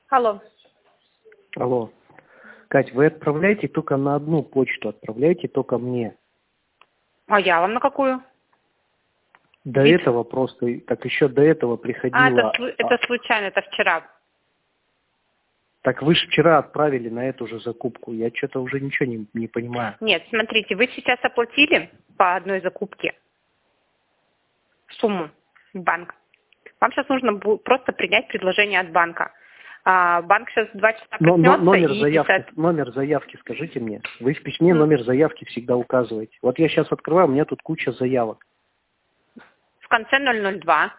Алло. Алло. Кать, вы отправляете только на одну почту, отправляете только мне. А я вам на какую? До Вид? этого просто, так еще до этого приходило. Это случайно, это вчера. Так вы же вчера отправили на эту же закупку. Я что-то уже ничего не понимаю. Нет, смотрите, вы сейчас оплатили по одной закупке сумму в банк. Вам сейчас нужно просто принять предложение от банка. Банк сейчас 2 часа проснется номер заявки скажите мне. Вы в письме номер заявки всегда указываете. Вот я сейчас открываю, у меня тут куча заявок. В конце 002.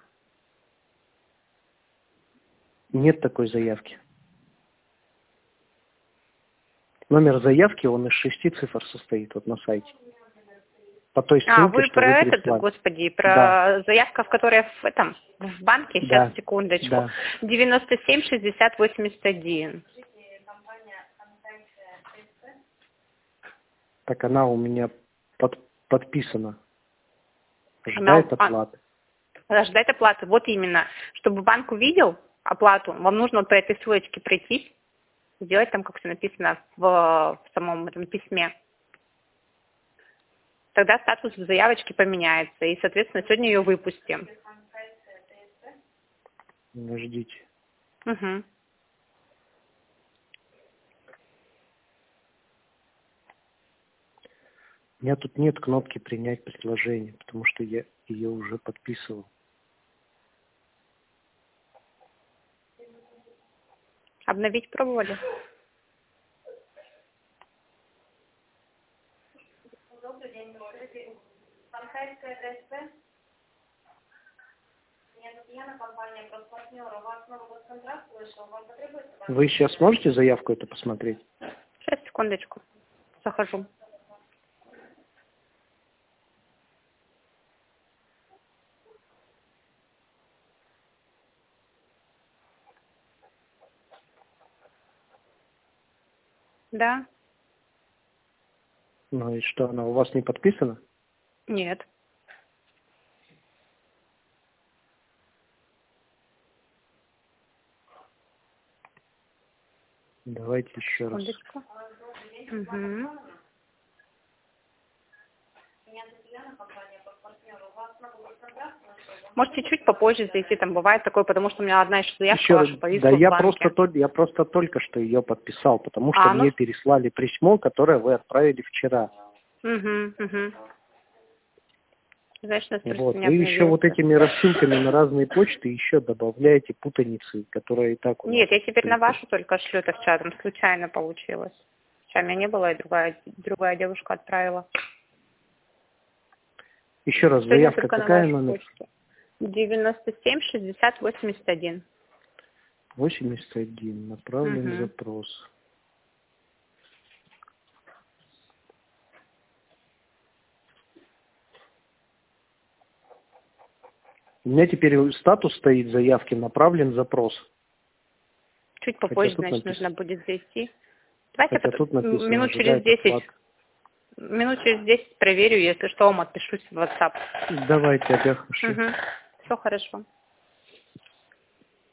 Нет такой заявки. Номер заявки, он из 6 цифр состоит вот на сайте. По той ссылке, Вы что про вы этот, прислали. господи, про Да. заявка, в которой в банке, сейчас, Да. секундочку, Да. 97 60 81. Так она у меня подписана. Ждает оплаты. Ждать оплаты. Вот именно. Чтобы банк увидел оплату, вам нужно вот по этой ссылочке пройтись, сделать там, как все написано в самом этом письме. Тогда статус заявочки поменяется. И, соответственно, сегодня ее выпустим. Ждите. Угу. У меня тут нет кнопки «Принять предложение», потому что я ее уже подписывал. Обновить пробовали? Добрый день. Панкайская ДСП. Яна, компания «Партнера». У вас новый госконтракт вышел. Вам потребуется... Вы сейчас можете заявку эту посмотреть? Сейчас, секундочку. Захожу. Да? Ну и что, она у вас не подписана? Нет. Давайте еще раз. Секундочку. Угу. Можете чуть попозже зайти, там бывает такое, потому что у меня одна еще заявка ваша повисла в банке. Я просто только что ее подписал, потому что мне переслали письмо, которое вы отправили вчера. Угу. Значит, вот. Вы еще вот этими рассылками на разные почты еще добавляете путаницы, которые и так у нас. Нет, я теперь на вашу только шлю, это вчера там случайно получилось. Вчера меня не было, и другая девушка отправила. Еще раз, заявка какая номер? 97 60 81. 81. Направлен запрос. У меня теперь статус стоит заявки «Направлен запрос». Чуть попозже, значит, нужно будет зайти. Давайте минут через 10 проверю, если что, вам отпишусь в WhatsApp. Давайте, опять. Все хорошо.